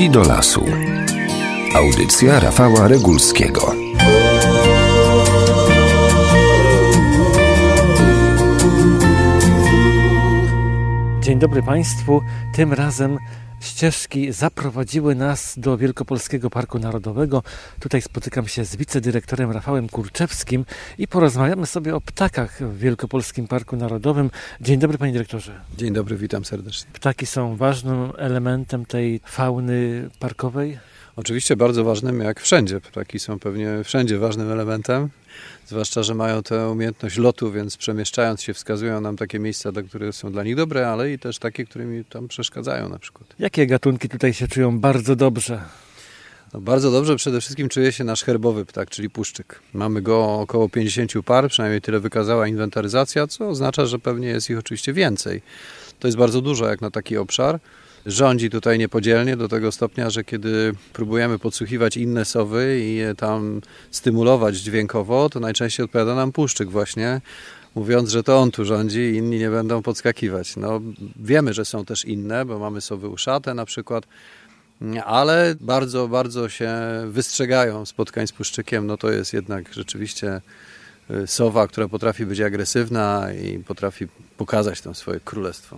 Drzwi do lasu. Audycja Rafała Regulskiego. Dzień dobry Państwu. Tym razem ścieżki zaprowadziły nas do Wielkopolskiego Parku Narodowego. Tutaj spotykam się z wicedyrektorem Rafałem Kurczewskim i porozmawiamy sobie o ptakach w Wielkopolskim Parku Narodowym. Dzień dobry, panie dyrektorze. Dzień dobry, witam serdecznie. Ptaki są ważnym elementem tej fauny parkowej? Oczywiście bardzo ważnym, jak wszędzie. Ptaki są pewnie wszędzie ważnym elementem, zwłaszcza, że mają tę umiejętność lotu, więc przemieszczając się wskazują nam takie miejsca, które są dla nich dobre, ale i też takie, które mi tam przeszkadzają na przykład. Jakie gatunki tutaj się czują bardzo dobrze? No, bardzo dobrze przede wszystkim czuje się nasz herbowy ptak, czyli puszczyk. Mamy go około 50 par, przynajmniej tyle wykazała inwentaryzacja, co oznacza, że pewnie jest ich oczywiście więcej. To jest bardzo dużo jak na taki obszar. Rządzi tutaj niepodzielnie do tego stopnia, że kiedy próbujemy podsłuchiwać inne sowy i je tam stymulować dźwiękowo, to najczęściej odpowiada nam puszczyk właśnie, mówiąc, że to on tu rządzi i inni nie będą podskakiwać. No, wiemy, że są też inne, bo mamy sowy uszate na przykład, ale bardzo, bardzo się wystrzegają spotkań z puszczykiem. No to jest jednak rzeczywiście sowa, która potrafi być agresywna i potrafi pokazać tam swoje królestwo.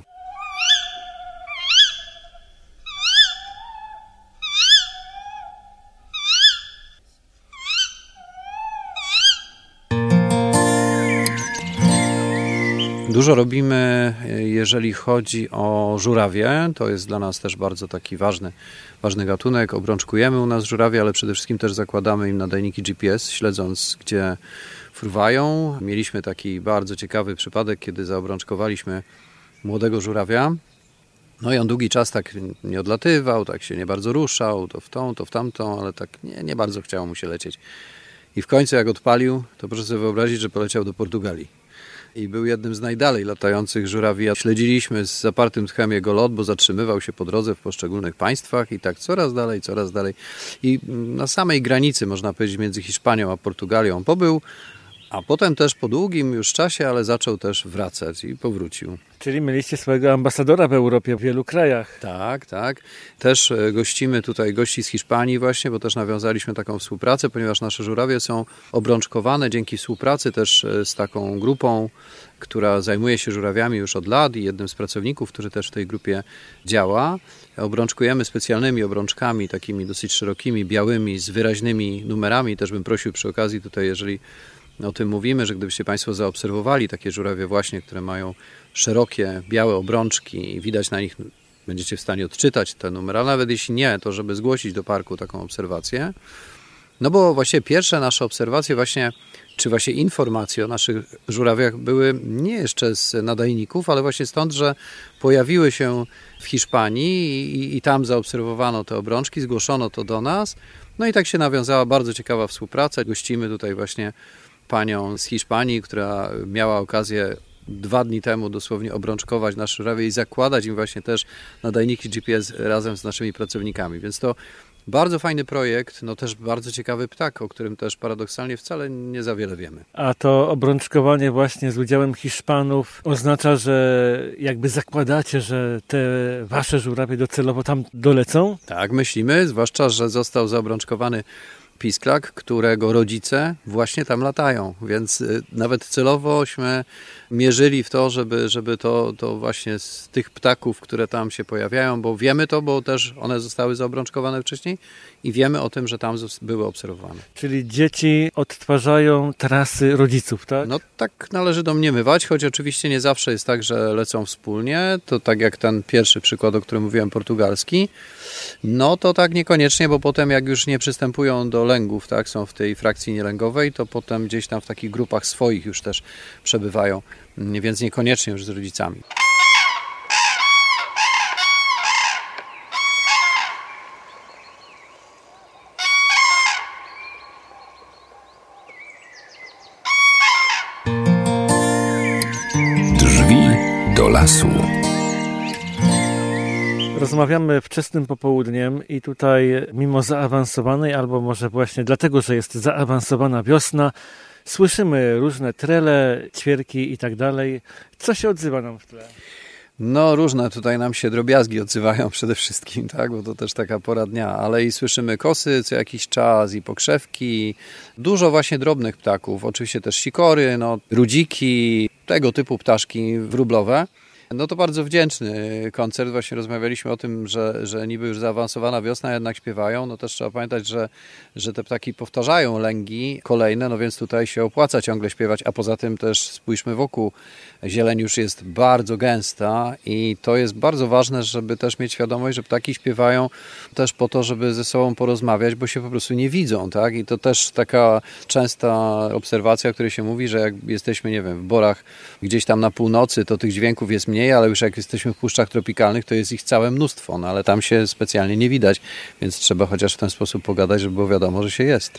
Dużo robimy, jeżeli chodzi o żurawie. To jest dla nas też bardzo taki ważny gatunek. Obrączkujemy u nas żurawie, ale przede wszystkim też zakładamy im nadajniki GPS, śledząc, gdzie fruwają. Mieliśmy taki bardzo ciekawy przypadek, kiedy zaobrączkowaliśmy młodego żurawia. No i on długi czas tak nie odlatywał, tak się nie bardzo ruszał, to w tą, to w tamtą, ale tak nie bardzo chciało mu się lecieć. I w końcu jak odpalił, to proszę sobie wyobrazić, że poleciał do Portugalii. I był jednym z najdalej latających żurawi. Śledziliśmy z zapartym tchem jego lot, bo zatrzymywał się po drodze w poszczególnych państwach i tak coraz dalej. I na samej granicy, można powiedzieć, między Hiszpanią a Portugalią pobył, a potem też po długim już czasie, ale zaczął też wracać i powrócił. Czyli mieliście swojego ambasadora w Europie, w wielu krajach. Tak. Też gościmy tutaj gości z Hiszpanii właśnie, bo też nawiązaliśmy taką współpracę, ponieważ nasze żurawie są obrączkowane dzięki współpracy też z taką grupą, która zajmuje się żurawiami już od lat i jednym z pracowników, który też w tej grupie działa. Obrączkujemy specjalnymi obrączkami, takimi dosyć szerokimi, białymi, z wyraźnymi numerami. Też bym prosił przy okazji tutaj, jeżeli o tym mówimy, że gdybyście Państwo zaobserwowali takie żurawie właśnie, które mają szerokie, białe obrączki i widać na nich, będziecie w stanie odczytać te numery, ale nawet jeśli nie, to żeby zgłosić do parku taką obserwację. No bo właśnie pierwsze nasze obserwacje czy informacje o naszych żurawiach były nie jeszcze z nadajników, ale właśnie stąd, że pojawiły się w Hiszpanii i tam zaobserwowano te obrączki, zgłoszono to do nas. No i tak się nawiązała bardzo ciekawa współpraca. Gościmy tutaj właśnie panią z Hiszpanii, która miała okazję 2 dni temu dosłownie obrączkować nasze żurawie i zakładać im właśnie też nadajniki GPS razem z naszymi pracownikami. Więc to bardzo fajny projekt, no też bardzo ciekawy ptak, o którym też paradoksalnie wcale nie za wiele wiemy. A to obrączkowanie właśnie z udziałem Hiszpanów oznacza, że jakby zakładacie, że te wasze żurawie docelowo tam dolecą? Tak, myślimy, zwłaszcza, że został zaobrączkowany pisklak, którego rodzice właśnie tam latają, więc nawet celowośmy mierzyli w to, żeby to właśnie z tych ptaków, które tam się pojawiają, bo wiemy to, bo też one zostały zaobrączkowane wcześniej i wiemy o tym, że tam były obserwowane. Czyli dzieci odtwarzają trasy rodziców, tak? No tak należy domniemywać, choć oczywiście nie zawsze jest tak, że lecą wspólnie. To tak jak ten pierwszy przykład, o którym mówiłem, portugalski. No to tak niekoniecznie, bo potem jak już nie przystępują do lęgów, tak, są w tej frakcji nielęgowej, to potem gdzieś tam w takich grupach swoich już też przebywają, więc niekoniecznie już z rodzicami. Drzwi do lasu. Rozmawiamy wczesnym popołudniem i tutaj mimo zaawansowanej, albo może właśnie dlatego, że jest zaawansowana wiosna, słyszymy różne trele, ćwierki i tak dalej. Co się odzywa nam w tle? No różne tutaj nam się drobiazgi odzywają przede wszystkim, tak, bo to też taka pora dnia, ale i słyszymy kosy co jakiś czas i pokrzewki, dużo właśnie drobnych ptaków, oczywiście też sikory, no, rudziki, tego typu ptaszki wróblowe. No to bardzo wdzięczny koncert. Właśnie rozmawialiśmy o tym, że niby już zaawansowana wiosna, jednak śpiewają. No też trzeba pamiętać, że te ptaki powtarzają lęgi kolejne, no więc tutaj się opłaca ciągle śpiewać, a poza tym też spójrzmy wokół. Zieleń już jest bardzo gęsta i to jest bardzo ważne, żeby też mieć świadomość, że ptaki śpiewają też po to, żeby ze sobą porozmawiać, bo się po prostu nie widzą, tak? I to też taka częsta obserwacja, o której się mówi, że jak jesteśmy, nie wiem, w borach gdzieś tam na północy, to tych dźwięków jest mniej, ale już jak jesteśmy w puszczach tropikalnych, to jest ich całe mnóstwo, no ale tam się specjalnie nie widać, więc trzeba chociaż w ten sposób pogadać, żeby było wiadomo, że się jest.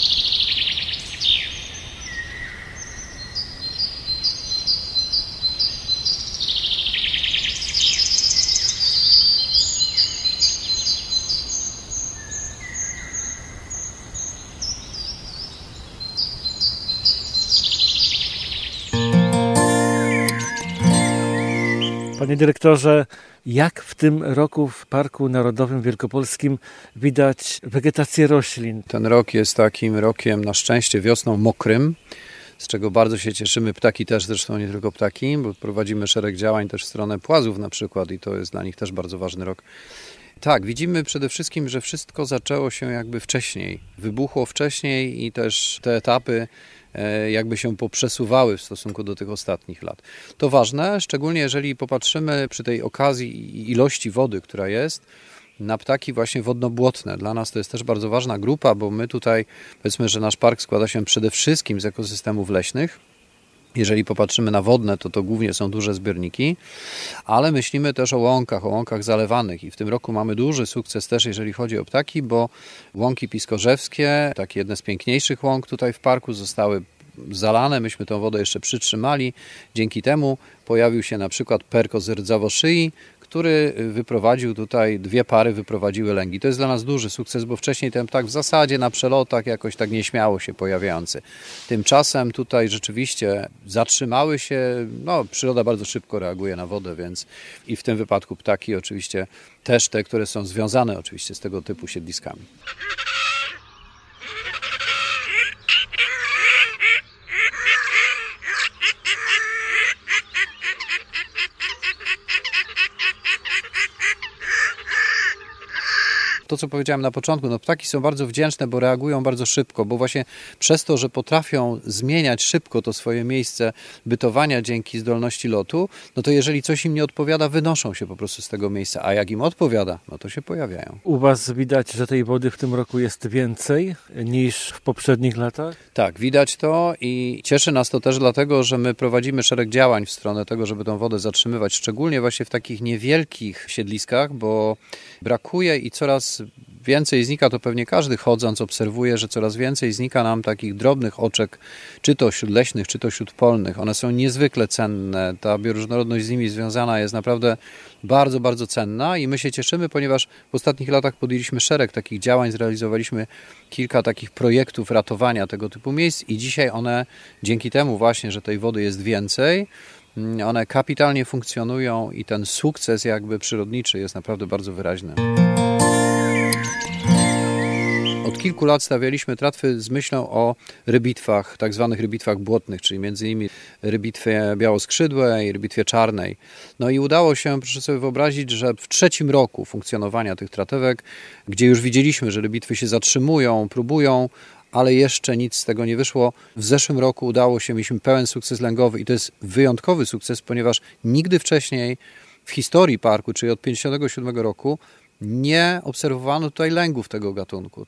Panie dyrektorze, jak w tym roku w Parku Narodowym Wielkopolskim widać wegetację roślin? Ten rok jest takim rokiem na szczęście wiosną mokrym, z czego bardzo się cieszymy. Ptaki też, zresztą nie tylko ptaki, bo prowadzimy szereg działań też w stronę płazów na przykład i to jest dla nich też bardzo ważny rok. Tak, widzimy przede wszystkim, że wszystko zaczęło się jakby wcześniej, wybuchło wcześniej i też te etapy jakby się poprzesuwały w stosunku do tych ostatnich lat. To ważne, szczególnie jeżeli popatrzymy przy tej okazji i ilości wody, która jest, na ptaki właśnie wodno-błotne. Dla nas to jest też bardzo ważna grupa, bo my tutaj, powiedzmy, że nasz park składa się przede wszystkim z ekosystemów leśnych. Jeżeli popatrzymy na wodne, to głównie są duże zbiorniki, ale myślimy też o łąkach zalewanych i w tym roku mamy duży sukces też, jeżeli chodzi o ptaki, bo łąki piskorzewskie, takie jedne z piękniejszych łąk tutaj w parku, zostały zalane, myśmy tą wodę jeszcze przytrzymali. Dzięki temu pojawił się na przykład perkoz rdzawoszyi, który wyprowadził tutaj, 2 pary wyprowadziły lęgi. To jest dla nas duży sukces, bo wcześniej ten ptak w zasadzie na przelotach jakoś tak nieśmiało się pojawiający. Tymczasem tutaj rzeczywiście zatrzymały się, no przyroda bardzo szybko reaguje na wodę, więc i w tym wypadku ptaki oczywiście też te, które są związane oczywiście z tego typu siedliskami. To, co powiedziałem na początku, no ptaki są bardzo wdzięczne, bo reagują bardzo szybko, bo właśnie przez to, że potrafią zmieniać szybko to swoje miejsce bytowania dzięki zdolności lotu, no to jeżeli coś im nie odpowiada, wynoszą się po prostu z tego miejsca, a jak im odpowiada, no to się pojawiają. U Was widać, że tej wody w tym roku jest więcej niż w poprzednich latach? Tak, widać to i cieszy nas to też dlatego, że my prowadzimy szereg działań w stronę tego, żeby tą wodę zatrzymywać, szczególnie właśnie w takich niewielkich siedliskach, bo brakuje i coraz więcej znika, to pewnie każdy chodząc obserwuje, że coraz więcej znika nam takich drobnych oczek, czy to śródleśnych, czy to śródpolnych. One są niezwykle cenne, ta bioróżnorodność z nimi związana jest naprawdę bardzo, bardzo cenna i my się cieszymy, ponieważ w ostatnich latach podjęliśmy szereg takich działań, zrealizowaliśmy kilka takich projektów ratowania tego typu miejsc i dzisiaj one, dzięki temu właśnie, że tej wody jest więcej, one kapitalnie funkcjonują i ten sukces jakby przyrodniczy jest naprawdę bardzo wyraźny. Od kilku lat stawialiśmy tratwy z myślą o rybitwach, tak zwanych rybitwach błotnych, czyli między innymi rybitwie białoskrzydłej, rybitwie czarnej. No i udało się, proszę sobie wyobrazić, że w 3. roku funkcjonowania tych tratewek, gdzie już widzieliśmy, że rybitwy się zatrzymują, próbują, ale jeszcze nic z tego nie wyszło. W zeszłym roku udało się, mieliśmy pełen sukces lęgowy i to jest wyjątkowy sukces, ponieważ nigdy wcześniej w historii parku, czyli od 1957 roku, nie obserwowano tutaj lęgów tego gatunku.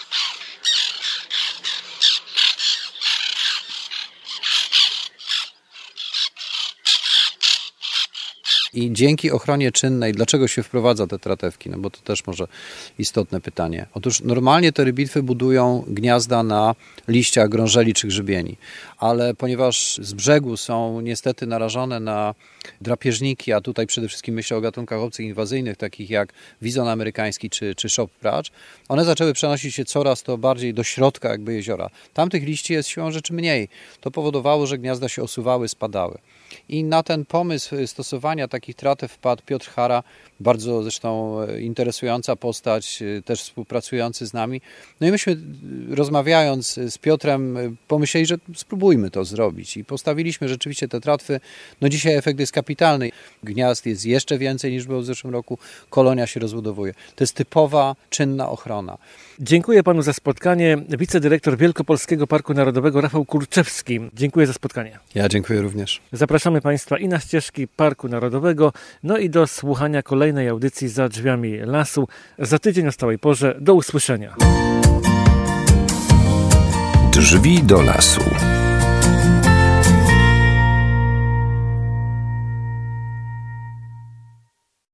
I dzięki ochronie czynnej, dlaczego się wprowadza te tratewki? No bo to też może istotne pytanie. Otóż normalnie te rybitwy budują gniazda na liściach grążeli czy grzybieni, ale ponieważ z brzegu są niestety narażone na drapieżniki, a tutaj przede wszystkim myślę o gatunkach obcych inwazyjnych, takich jak wizon amerykański czy shoppracz, one zaczęły przenosić się coraz to bardziej do środka jakby jeziora. Tam tych liści jest siłą rzeczy mniej. To powodowało, że gniazda się osuwały, spadały. I na ten pomysł stosowania takich tratew wpadł Piotr Hara, bardzo zresztą interesująca postać, też współpracujący z nami. No i myśmy, rozmawiając z Piotrem, pomyśleli, że spróbujmy to zrobić i postawiliśmy rzeczywiście te tratwy. No dzisiaj efekt jest kapitalny. Gniazd jest jeszcze więcej niż było w zeszłym roku. Kolonia się rozbudowuje. To jest typowa, czynna ochrona. Dziękuję panu za spotkanie. Wicedyrektor Wielkopolskiego Parku Narodowego Rafał Kurczewski. Dziękuję za spotkanie. Ja dziękuję również. Zapraszamy państwa i na ścieżki Parku Narodowego, no i do słuchania kolejnej audycji Za drzwiami lasu. Za tydzień o stałej porze. Do usłyszenia. Drzwi do lasu.